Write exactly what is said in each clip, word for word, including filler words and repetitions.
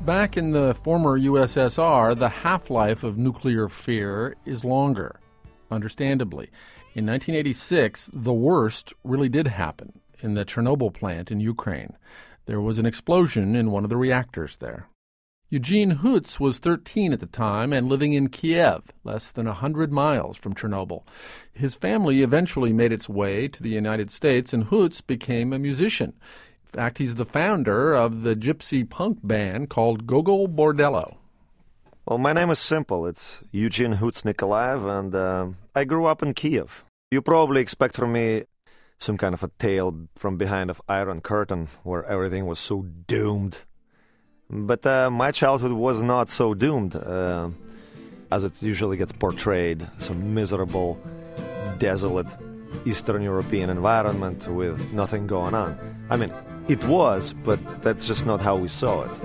back in the former U S S R, the half-life of nuclear fear is longer, understandably. In nineteen eighty-six, the worst really did happen in the Chernobyl plant in Ukraine. There was an explosion in one of the reactors there. Eugene Hutz was thirteen at the time and living in Kiev, less than one hundred miles from Chernobyl. His family eventually made its way to the United States, and Hutz became a musician. In fact, he's the founder of the gypsy punk band called Gogol Bordello. Well, my name is simple. It's Eugene Hutz Nikolaev, and uh, I grew up in Kiev. You probably expect from me some kind of a tale from behind of Iron Curtain, where everything was so doomed. But uh, my childhood was not so doomed, uh, as it usually gets portrayed, some miserable, desolate Eastern European environment with nothing going on. I mean, it was, but that's just not how we saw it.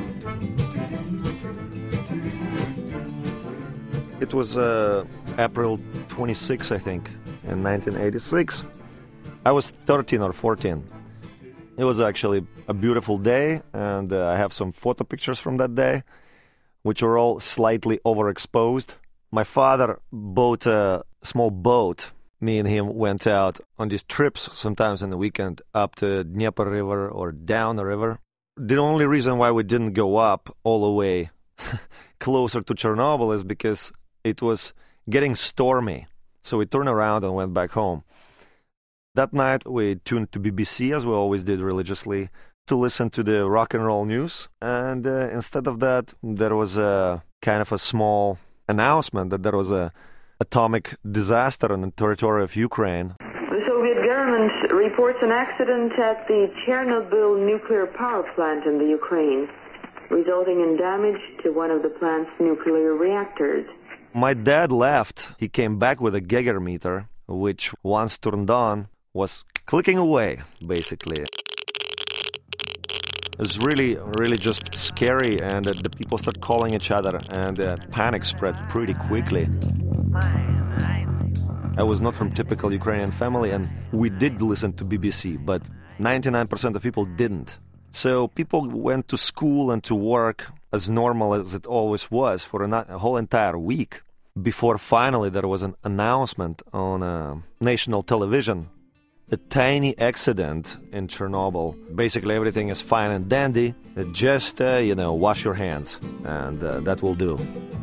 It was uh, April twenty-sixth, I think, in nineteen eighty-six. I was thirteen or fourteen. It was actually a beautiful day, and uh, I have some photo pictures from that day, which were all slightly overexposed. My father bought a small boat. Me and him went out on these trips, sometimes in the weekend, up to Dnieper River or down the river. The only reason why we didn't go up all the way closer to Chernobyl is because it was getting stormy. So we turned around and went back home. That night, we tuned to B B C, as we always did religiously, to listen to the rock and roll news. And uh, instead of that, there was a kind of a small announcement that there was a atomic disaster on the territory of Ukraine. The Soviet government reports an accident at the Chernobyl nuclear power plant in the Ukraine, resulting in damage to one of the plant's nuclear reactors. My dad left. He came back with a Geiger meter, which once turned on, was clicking away, basically. It was really, really just scary, and uh, the people started calling each other, and uh, panic spread pretty quickly. I was not from typical Ukrainian family, and we did listen to B B C, but ninety-nine percent of people didn't. So people went to school and to work as normal as it always was for a, a whole entire week, before finally there was an announcement on uh, national television. A tiny accident in Chernobyl. Basically everything is fine and dandy. Just, uh, you know, wash your hands, and uh, that will do.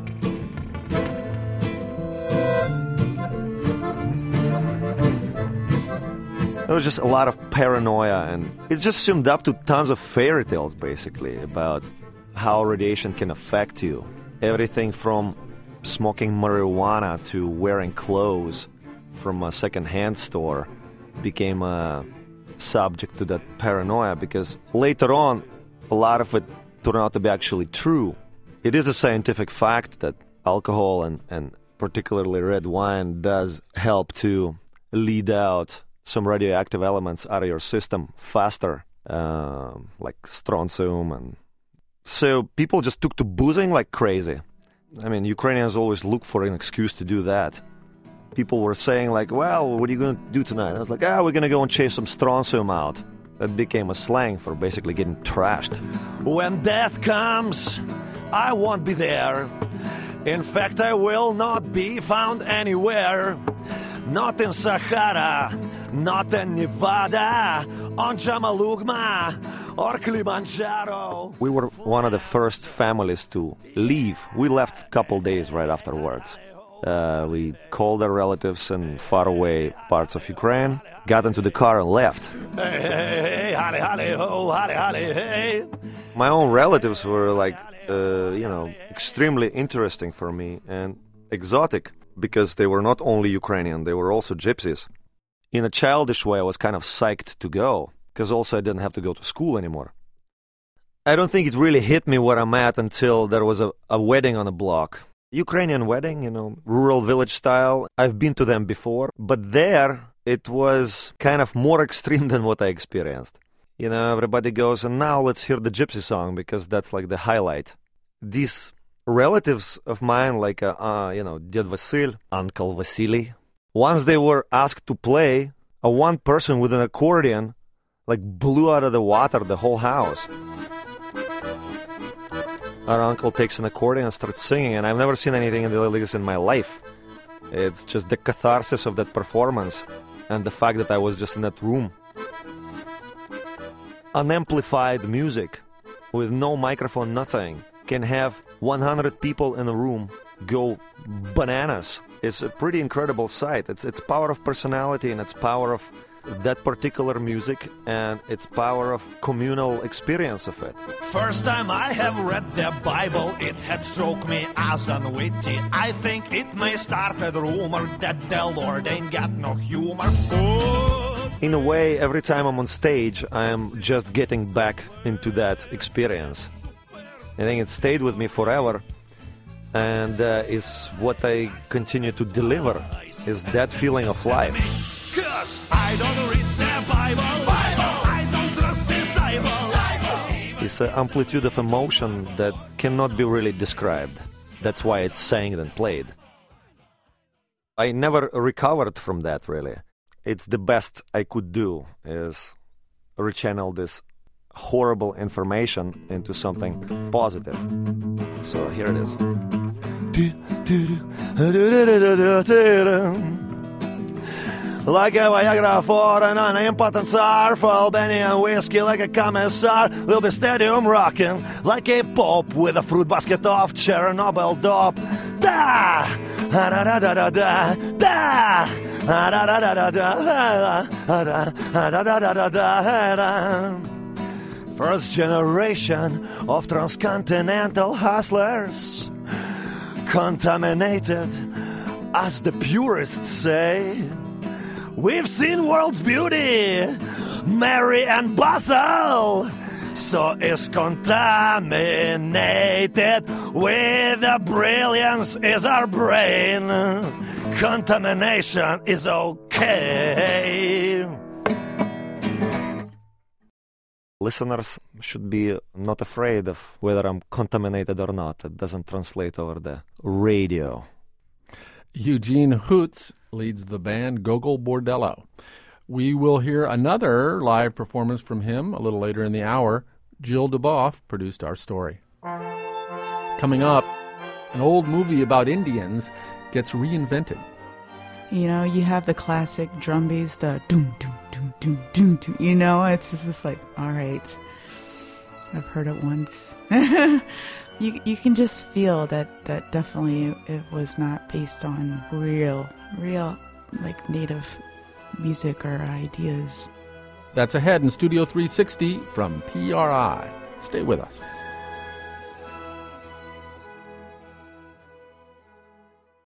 There was just a lot of paranoia, and it's just summed up to tons of fairy tales, basically, about how radiation can affect you. Everything from smoking marijuana to wearing clothes from a second-hand store became a subject to that paranoia, because later on, a lot of it turned out to be actually true. It is a scientific fact that alcohol, and, and particularly red wine, does help to lead out some radioactive elements out of your system faster, uh, like strontium. And so people just took to boozing like crazy. I mean, Ukrainians always look for an excuse to do that. People were saying, like, well, what are you going to do tonight? I was like, ah, we're going to go and chase some strontium out. That became a slang for basically getting trashed. When death comes, I won't be there. In fact, I will not be found anywhere. Not in Sahara, not in Nevada, on Jamalugma or Kilimanjaro. We were one of the first families to leave. We left a couple days right afterwards. Uh, we called our relatives in faraway parts of Ukraine, got into the car and left. Hey, hey, hey, holly, holly, ho, holly, holly, hey. My own relatives were like, uh, you know, extremely interesting for me and exotic, because they were not only Ukrainian, they were also gypsies. In a childish way, I was kind of psyched to go, because also I didn't have to go to school anymore. I don't think it really hit me where I'm at until there was a, a wedding on the block. Ukrainian wedding, you know, rural village style. I've been to them before, but there it was kind of more extreme than what I experienced. You know, everybody goes, and now let's hear the gypsy song, because that's like the highlight. These relatives of mine, like, uh, uh, you know, Ded Vasil, Uncle Vasily, once they were asked to play, a one person with an accordion, like, blew out of the water the whole house. our uncle takes an accordion and starts singing, and I've never seen anything in the lyrics in my life. It's just the catharsis of that performance and the fact that I was just in that room. Unamplified music with no microphone, nothing, can have one hundred people in a room go bananas. It's a pretty incredible sight. It's its power of personality and its power of that particular music and its power of communal experience of it. First time I have read the Bible, it had struck me as unwitty. I think it may start a rumor that the Lord ain't got no humor. Oh. In a way, every time I'm on stage, I am just getting back into that experience. I think it stayed with me forever, and uh, is what I continue to deliver, is that feeling of life. Cause I don't read the Bible, Bible. I don't trust disciples. It's an amplitude of emotion that cannot be really described. That's why it's sang and played. I never recovered from that, really. It's the best I could do, is rechannel this horrible information into something positive. So here it is. Like a Viagra for an unimpotent tsar, for Albanian whiskey like a commissar, will be stadium rocking like a pope with a fruit basket of Chernobyl dope. Da da da da da da da da da da da da da da da da. First generation of transcontinental hustlers, contaminated, as the purists say. We've seen world's beauty, merry and bustle, so is contaminated with the brilliance is our brain. Contamination is okay. Listeners should be not afraid of whether I'm contaminated or not. It doesn't translate over the radio. Eugene Hoots leads the band Gogol Bordello. We will hear another live performance from him a little later in the hour. Jill DuBoff produced our story. Coming up, an old movie about Indians gets reinvented. You know, you have the classic drum beats, the doom, doom, doom, doom, doom, doom. You know, it's just like, all right, I've heard it once. you you can just feel that, that definitely it was not based on real, real, like native music or ideas. That's ahead in Studio three sixty from P R I. Stay with us.